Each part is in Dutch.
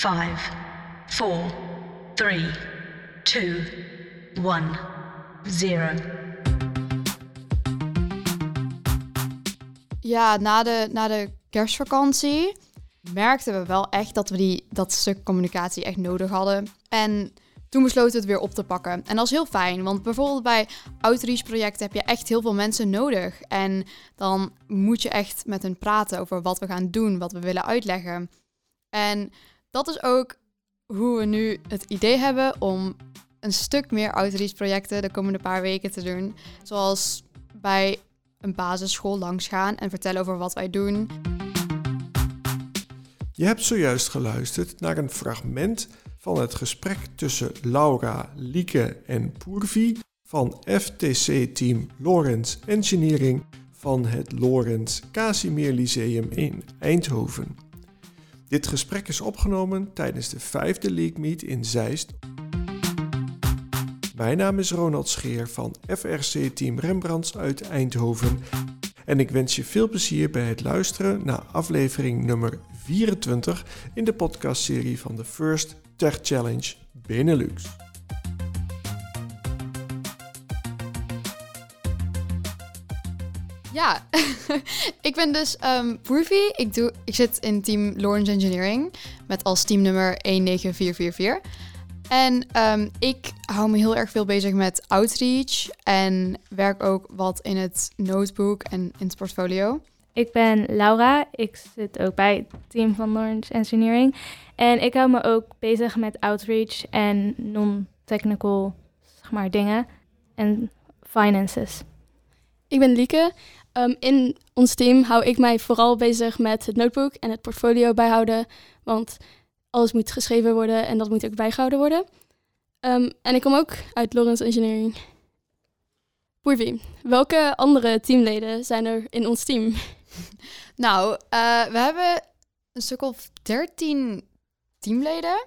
5, 4, 3, 2, 1, 0. Ja, na de kerstvakantie merkten we wel echt dat we dat stuk communicatie echt nodig hadden. En toen besloten we het weer op te pakken. En dat is heel fijn, want bijvoorbeeld bij outreach-projecten heb je echt heel veel mensen nodig. En dan moet je echt met hen praten over wat we gaan doen, wat we willen uitleggen. En dat is ook hoe we nu het idee hebben om een stuk meer outreach-projecten de komende paar weken te doen. Zoals bij een basisschool langsgaan en vertellen over wat wij doen. Je hebt zojuist geluisterd naar een fragment van het gesprek tussen Laura, Lieke en Purvi van FTC-team Lorentz Engineering van het Lorentz Casimir Lyceum in Eindhoven. Dit gesprek is opgenomen tijdens de 5e League Meet in Zeist. Mijn naam is Ronald Scheer van FRC-team Rembrandts uit Eindhoven en ik wens je veel plezier bij het luisteren naar aflevering nummer 24 in de podcastserie van de First Tech Challenge Benelux. Ja, ik ben dus Purvi. Ik zit in team Lorentz Engineering met als teamnummer 19444. En ik hou me heel erg veel bezig met outreach en werk ook wat in het notebook en in het portfolio. Ik ben Laura, ik zit ook bij het team van Lorentz Engineering. En ik hou me ook bezig met outreach en non-technical dingen en finances. Ik ben Lieke. In ons team hou ik mij vooral bezig met het notebook en het portfolio bijhouden. Want alles moet geschreven worden en dat moet ook bijgehouden worden. En ik kom ook uit Lorentz Engineering. Purvi, welke andere teamleden zijn er in ons team? Nou, we hebben een stuk of 13 teamleden.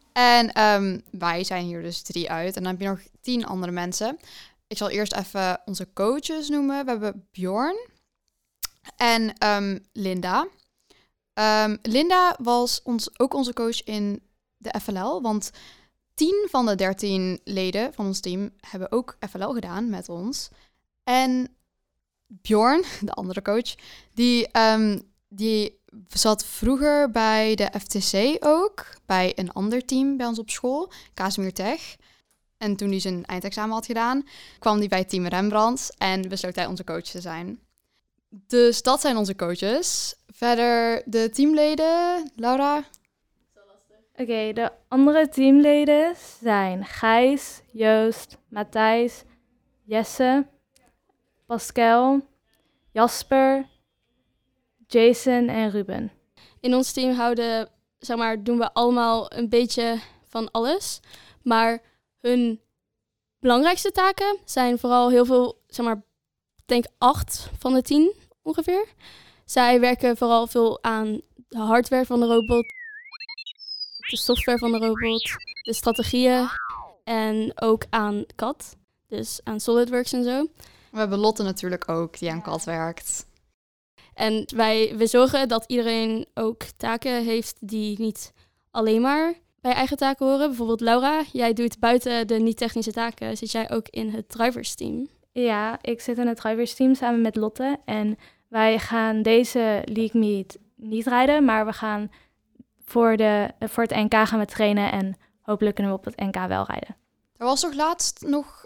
En wij zijn hier dus 3 uit. En dan heb je nog 10 andere mensen. Ik zal eerst even onze coaches noemen. We hebben Bjorn en Linda. Linda was ook onze coach in de FLL. Want 10 van de 13 leden van ons team hebben ook FLL gedaan met ons. En Bjorn, de andere coach, die zat vroeger bij de FTC ook. Bij een ander team bij ons op school, Casimir Tech. En toen hij zijn eindexamen had gedaan, kwam hij bij team Rembrandts en besloot hij onze coach te zijn. Dus dat zijn onze coaches. Verder de teamleden, Laura? Oké, de andere teamleden zijn Gijs, Joost, Matthijs, Jesse, Pascal, Jasper, Jason en Ruben. In ons team doen we allemaal een beetje van alles. Maar hun belangrijkste taken zijn vooral heel veel, ik denk 8 van de 10 ongeveer. Zij werken vooral veel aan de hardware van de robot, de software van de robot, de strategieën en ook aan CAD, dus aan SolidWorks en zo. We hebben Lotte natuurlijk ook, die aan CAD werkt. En we zorgen dat iedereen ook taken heeft die niet alleen maar bij eigen taken horen. Bijvoorbeeld Laura, jij doet buiten de niet-technische taken, zit jij ook in het drivers team? Ja, ik zit in het drivers team samen met Lotte. En wij gaan deze League Meet niet rijden, maar we gaan voor het NK gaan we trainen en hopelijk kunnen we op het NK wel rijden. Er was toch laatst nog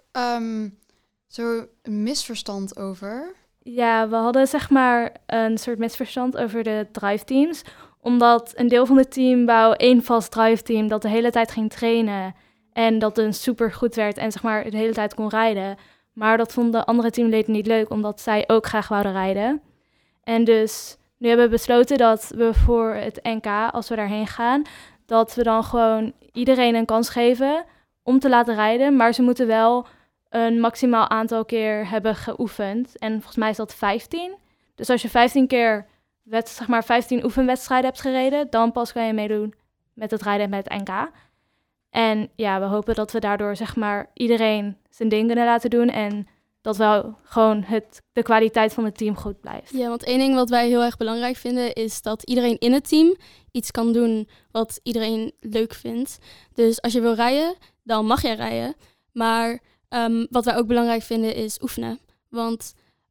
zo een misverstand over? Ja, we hadden een soort misverstand over de drive teams. Omdat een deel van het team wou 1 vast drive team dat de hele tijd ging trainen. En dat dus super goed werd en de hele tijd kon rijden. Maar dat vonden andere teamleden niet leuk, omdat zij ook graag wouden rijden. En dus nu hebben we besloten dat we voor het NK, als we daarheen gaan, dat we dan gewoon iedereen een kans geven om te laten rijden. Maar ze moeten wel een maximaal aantal keer hebben geoefend. En volgens mij is dat 15. Dus als je 15 keer 15 oefenwedstrijden hebt gereden, dan pas kan je meedoen met het rijden met het NK. En ja, we hopen dat we daardoor iedereen zijn ding kunnen laten doen en dat wel gewoon de kwaliteit van het team goed blijft. Ja, want één ding wat wij heel erg belangrijk vinden is dat iedereen in het team iets kan doen wat iedereen leuk vindt. Dus als je wil rijden, dan mag jij rijden. Maar wat wij ook belangrijk vinden is oefenen. Want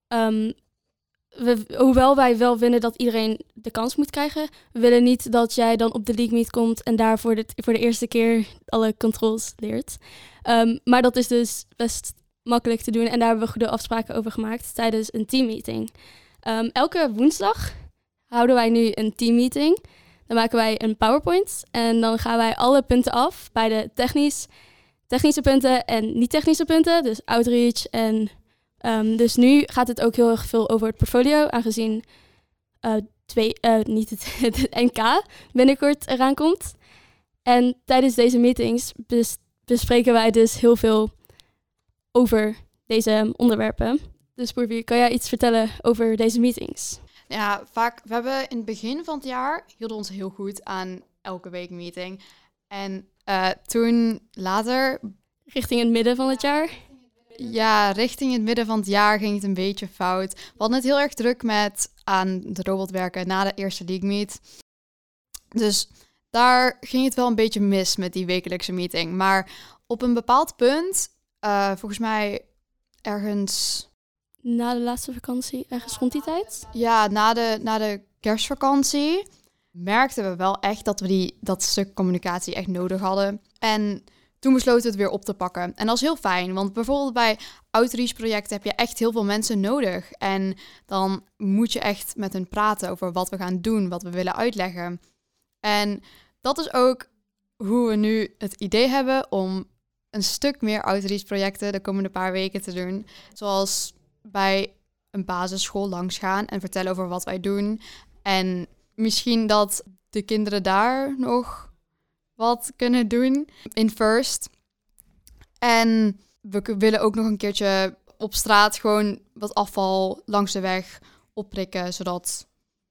hoewel wij wel vinden dat iedereen de kans moet krijgen, we willen niet dat jij dan op de League Meet komt en daar voor de eerste keer alle controls leert. Maar dat is dus best makkelijk te doen en daar hebben we goede afspraken over gemaakt tijdens een teammeeting. Elke woensdag houden wij nu een teammeeting. Dan maken wij een PowerPoint en dan gaan wij alle punten af bij de technische punten en niet-technische punten, dus outreach. En dus nu gaat het ook heel erg veel over het portfolio, aangezien het NK binnenkort eraan komt. En tijdens deze meetings bespreken wij dus heel veel over deze onderwerpen. Dus Purvi, kan jij iets vertellen over deze meetings? Ja, vaak. We hebben in het begin van het jaar hielden ons heel goed aan elke week meeting. En toen later, Richting het midden van het jaar? ja, richting het midden van het jaar ging het een beetje fout. We hadden het heel erg druk met aan de robot werken na de eerste League Meet. Dus daar ging het wel een beetje mis met die wekelijkse meeting. Maar op een bepaald punt, volgens mij ergens... Na de laatste vakantie, ergens rond die tijd? Ja, na de kerstvakantie merkten we wel echt dat we dat stuk communicatie echt nodig hadden. En toen besloten we het weer op te pakken. En dat is heel fijn, want bijvoorbeeld bij outreach-projecten heb je echt heel veel mensen nodig. En dan moet je echt met hen praten over wat we gaan doen, wat we willen uitleggen. En dat is ook hoe we nu het idee hebben om een stuk meer outreach-projecten de komende paar weken te doen. Zoals bij een basisschool langs gaan en vertellen over wat wij doen. En misschien dat de kinderen daar nog wat kunnen doen in First. En we willen ook nog een keertje op straat gewoon wat afval langs de weg opprikken, zodat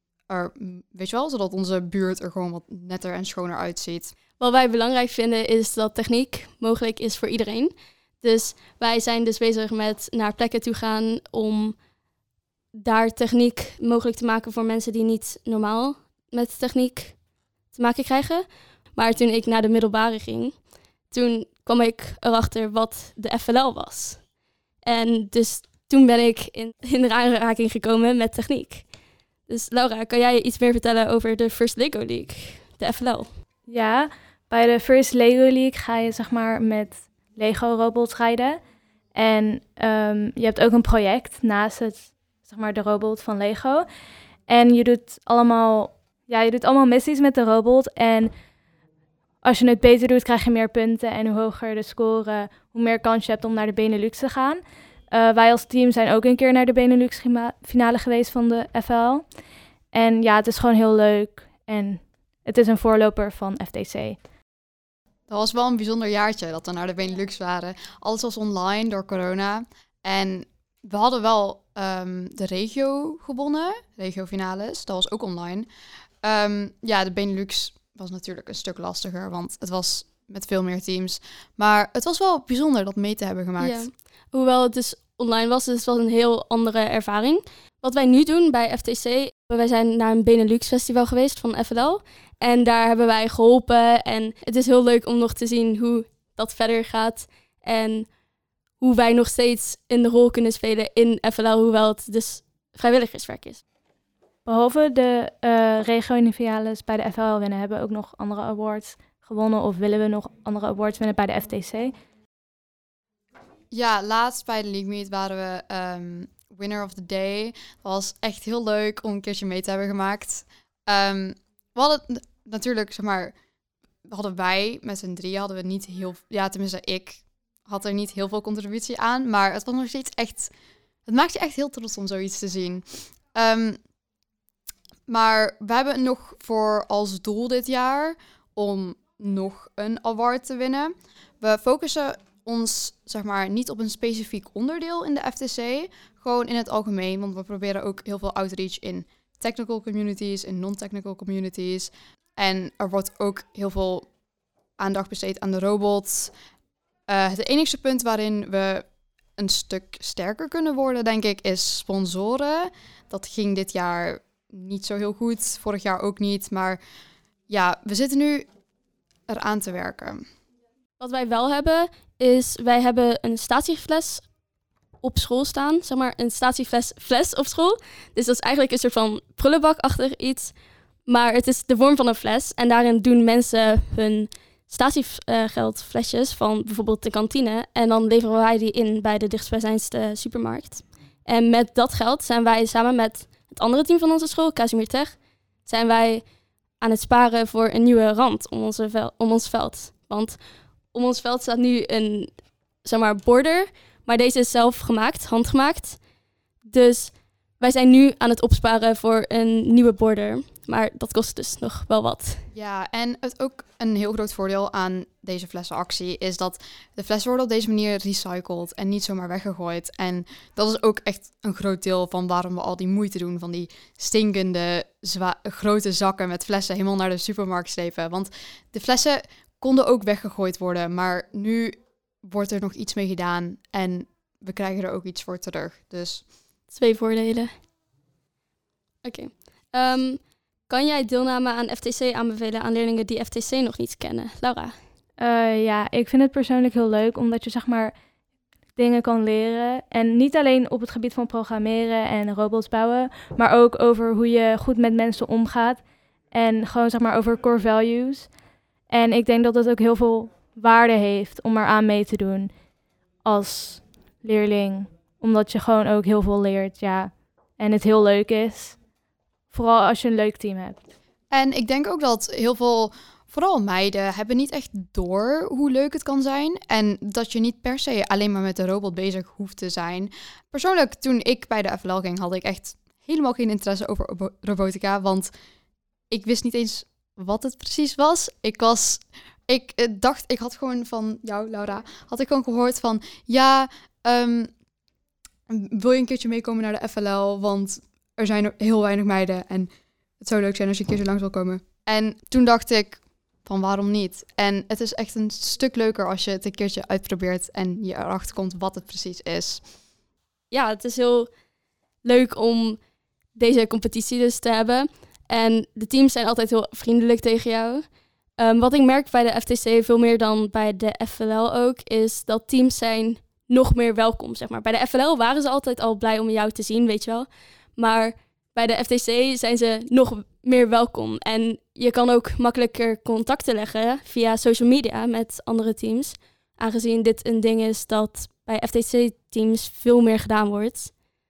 onze buurt er gewoon wat netter en schoner uitziet. Wat wij belangrijk vinden is dat techniek mogelijk is voor iedereen. Dus wij zijn dus bezig met naar plekken toe gaan om daar techniek mogelijk te maken voor mensen die niet normaal met techniek te maken krijgen. Maar toen ik naar de middelbare ging, toen kwam ik erachter wat de FLL was. En dus toen ben ik in de aanraking gekomen met techniek. Dus Laura, kan jij iets meer vertellen over de First Lego League, de FLL? Ja, bij de First Lego League ga je zeg maar met Lego-robots rijden. En je hebt ook een project naast de robot van Lego. En je doet allemaal missies met de robot. En als je het beter doet, krijg je meer punten. En hoe hoger de score, hoe meer kans je hebt om naar de Benelux te gaan. Wij als team zijn ook een keer naar de Benelux finale geweest van de FL. En ja, het is gewoon heel leuk. En het is een voorloper van FTC. Dat was wel een bijzonder jaartje dat we naar de Benelux waren. Alles was online door corona. En we hadden wel de regio gewonnen, regio-finales. Dat was ook online. De Benelux was natuurlijk een stuk lastiger, want het was met veel meer teams. Maar het was wel bijzonder dat mee te hebben gemaakt. Ja. Hoewel het dus online was, dus het was een heel andere ervaring. Wat wij nu doen bij FTC, wij zijn naar een Benelux festival geweest van FLL. En daar hebben wij geholpen. En het is heel leuk om nog te zien hoe dat verder gaat. En hoe wij nog steeds in de rol kunnen spelen in FLL, hoewel het dus vrijwilligerswerk is. Behalve de regio-finales bij de FL winnen, hebben we ook nog andere awards gewonnen. Of willen we nog andere awards winnen bij de FTC? Ja, laatst bij de League Meet waren we winner of the day. Dat was echt heel leuk om een keertje mee te hebben gemaakt. We hadden natuurlijk, hadden wij met z'n drieën hadden we niet heel... Ja, tenminste, ik had er niet heel veel contributie aan. Maar het was nog steeds echt... Het maakt je echt heel trots om zoiets te zien. Maar we hebben nog voor als doel dit jaar om nog een award te winnen. We focussen ons niet op een specifiek onderdeel in de FTC. Gewoon in het algemeen, want we proberen ook heel veel outreach in technical communities, in non-technical communities. En er wordt ook heel veel aandacht besteed aan de robots. Het enigste punt waarin we een stuk sterker kunnen worden, denk ik, is sponsoren. Dat ging dit jaar niet zo heel goed, vorig jaar ook niet. Maar ja, we zitten nu eraan te werken. Wat wij wel hebben, is wij hebben een statiefles op school staan. Zeg maar een statiefles op school. Dus dat is eigenlijk een soort van prullenbakachtig iets. Maar het is de vorm van een fles. En daarin doen mensen hun statiegeldflesjes van bijvoorbeeld de kantine. En dan leveren wij die in bij de dichtstbijzijnde supermarkt. En met dat geld zijn wij samen met het andere team van onze school, Casimir Tech, zijn wij aan het sparen voor een nieuwe rand om ons veld. Want om ons veld staat nu een, zeg maar, border. Maar deze is zelf gemaakt, handgemaakt. Dus wij zijn nu aan het opsparen voor een nieuwe border. Maar dat kost dus nog wel wat. Ja, en het ook een heel groot voordeel aan deze flessenactie is dat de flessen worden op deze manier recycled en niet zomaar weggegooid. En dat is ook echt een groot deel van waarom we al die moeite doen van die stinkende grote zakken met flessen helemaal naar de supermarkt slepen. Want de flessen konden ook weggegooid worden, maar nu wordt er nog iets mee gedaan en we krijgen er ook iets voor terug. Dus 2 voordelen. Oké. Kan jij deelname aan FTC aanbevelen aan leerlingen die FTC nog niet kennen? Laura? Ja, ik vind het persoonlijk heel leuk, omdat je zeg maar dingen kan leren. En niet alleen op het gebied van programmeren en robots bouwen, maar ook over hoe je goed met mensen omgaat. En gewoon zeg maar over core values. En ik denk dat het ook heel veel waarde heeft om eraan mee te doen als leerling. Omdat je gewoon ook heel veel leert, ja. En het heel leuk is. Vooral als je een leuk team hebt. En ik denk ook dat heel veel, vooral meiden, hebben niet echt door hoe leuk het kan zijn. En dat je niet per se alleen maar met de robot bezig hoeft te zijn. Persoonlijk, toen ik bij de FLL ging, had ik echt helemaal geen interesse over robotica. Want ik wist niet eens wat het precies was. Ik had gewoon van jou, Laura, had ik gewoon gehoord van, ja, wil je een keertje meekomen naar de FLL? Want er zijn heel weinig meiden en het zou leuk zijn als je een keertje langs wil komen. En toen dacht ik van waarom niet? En het is echt een stuk leuker als je het een keertje uitprobeert en je erachter komt wat het precies is. Ja, het is heel leuk om deze competitie dus te hebben. En de teams zijn altijd heel vriendelijk tegen jou. Wat ik merk bij de FTC, veel meer dan bij de FLL ook, is dat teams zijn nog meer welkom, zeg maar. Bij de FLL waren ze altijd al blij om jou te zien, weet je wel. Maar bij de FTC zijn ze nog meer welkom. En je kan ook makkelijker contacten leggen via social media met andere teams. Aangezien dit een ding is dat bij FTC-teams veel meer gedaan wordt.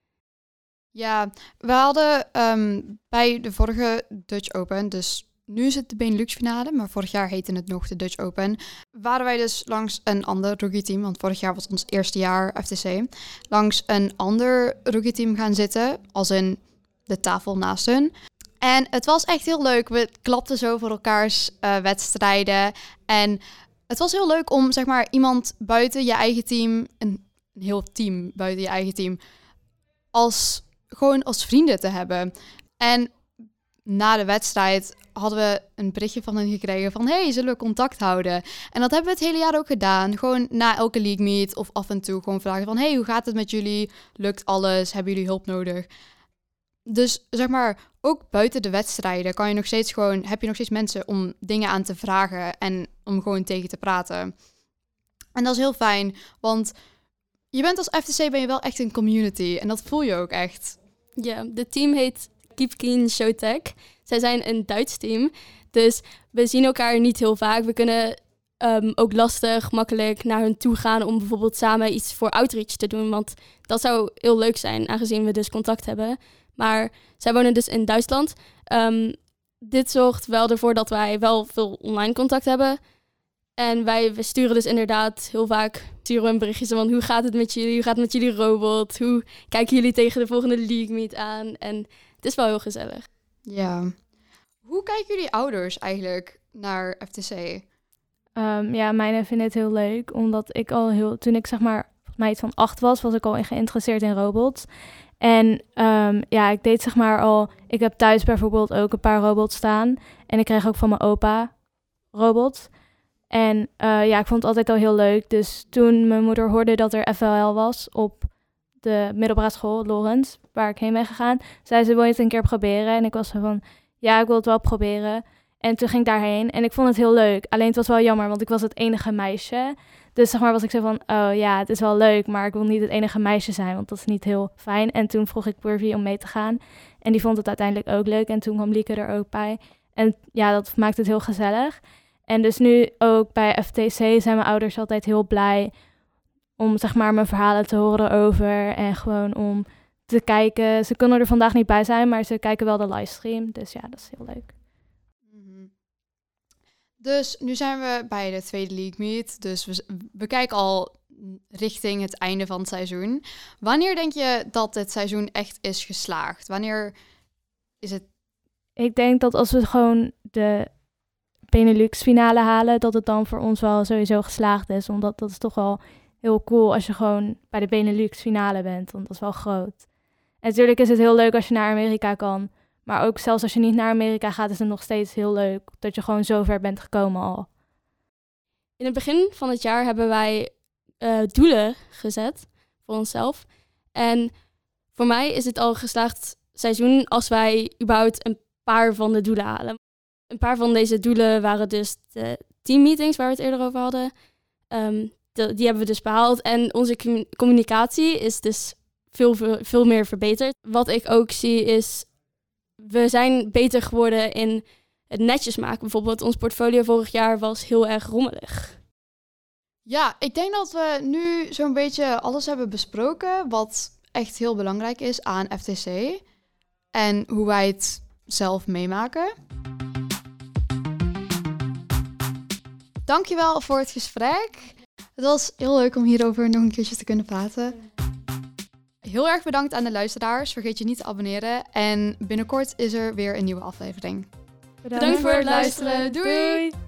Ja, we hadden bij de vorige Dutch Open, dus nu is het de Benelux finale, maar vorig jaar heette het nog de Dutch Open, waren wij dus langs een ander rookieteam, want vorig jaar was ons eerste jaar FTC, langs een ander rookieteam gaan zitten, als in de tafel naast hun. En het was echt heel leuk. We klapten zo voor elkaars wedstrijden. En het was heel leuk om, zeg maar, iemand buiten je eigen team, een heel team buiten je eigen team, gewoon als vrienden te hebben. En na de wedstrijd hadden we een berichtje van hen gekregen van, hey, zullen we contact houden? En dat hebben we het hele jaar ook gedaan. Gewoon na elke league meet of af en toe gewoon vragen van, hey, hoe gaat het met jullie? Lukt alles? Hebben jullie hulp nodig? Dus zeg maar, ook buiten de wedstrijden heb je nog steeds mensen om dingen aan te vragen en om gewoon tegen te praten. En dat is heel fijn, want je bent als FTC ben je wel echt een community en dat voel je ook echt. Ja, de team heet Keep Keen Showtech. Zij zijn een Duits team, dus we zien elkaar niet heel vaak. We kunnen ook makkelijk naar hun toe gaan om bijvoorbeeld samen iets voor outreach te doen, want dat zou heel leuk zijn, aangezien we dus contact hebben. Maar zij wonen dus in Duitsland. Dit zorgt wel ervoor dat wij wel veel online contact hebben. En we sturen dus inderdaad heel vaak een berichtje van hoe gaat het met jullie? Hoe gaat het met jullie robot? Hoe kijken jullie tegen de volgende League Meet aan? En het is wel heel gezellig. Ja. Hoe kijken jullie ouders eigenlijk naar FTC? Ja, mijne vinden het heel leuk, omdat ik toen ik zeg maar volgens mij iets van 8 was ik al geïnteresseerd in robots. En ik deed zeg maar ik heb thuis bijvoorbeeld ook een paar robots staan. En ik kreeg ook van mijn opa robots. En ja, ik vond het altijd al heel leuk. Dus toen mijn moeder hoorde dat er FLL was op de middelbare school, Lorentz, waar ik heen ben gegaan, zei ze, wil je het een keer proberen? En ik was zo van, ja, ik wil het wel proberen. En toen ging ik daarheen en ik vond het heel leuk. Alleen het was wel jammer, want ik was het enige meisje. Dus zeg maar was ik zo van, oh ja, het is wel leuk, maar ik wil niet het enige meisje zijn, want dat is niet heel fijn. En toen vroeg ik Purvi om mee te gaan. En die vond het uiteindelijk ook leuk. En toen kwam Lieke er ook bij. En ja, dat maakt het heel gezellig. En dus nu ook bij FTC zijn mijn ouders altijd heel blij om zeg maar mijn verhalen te horen over. En gewoon om te kijken. Ze kunnen er vandaag niet bij zijn, maar ze kijken wel de livestream. Dus ja, dat is heel leuk. Dus nu zijn we bij de tweede League Meet. Dus we kijken al richting het einde van het seizoen. Wanneer denk je dat het seizoen echt is geslaagd? Wanneer is het? Ik denk dat als we gewoon de Benelux finale halen, dat het dan voor ons wel sowieso geslaagd is. Omdat dat is toch wel heel cool als je gewoon bij de Benelux finale bent. Want dat is wel groot. En natuurlijk is het heel leuk als je naar Amerika kan. Maar ook zelfs als je niet naar Amerika gaat, is het nog steeds heel leuk dat je gewoon zo ver bent gekomen al. In het begin van het jaar hebben wij doelen gezet voor onszelf. En voor mij is het al een geslaagd seizoen als wij überhaupt een paar van de doelen halen. Een paar van deze doelen waren dus de teammeetings waar we het eerder over hadden. Die hebben we dus behaald. En onze communicatie is dus veel meer verbeterd. Wat ik ook zie is, we zijn beter geworden in het netjes maken. Bijvoorbeeld ons portfolio vorig jaar was heel erg rommelig. Ja, ik denk dat we nu zo'n beetje alles hebben besproken wat echt heel belangrijk is aan FTC. En hoe wij het zelf meemaken. Dankjewel voor het gesprek. Het was heel leuk om hierover nog een keertje te kunnen praten. Heel erg bedankt aan de luisteraars. Vergeet je niet te abonneren. En binnenkort is er weer een nieuwe aflevering. Bedankt voor het luisteren. Doei!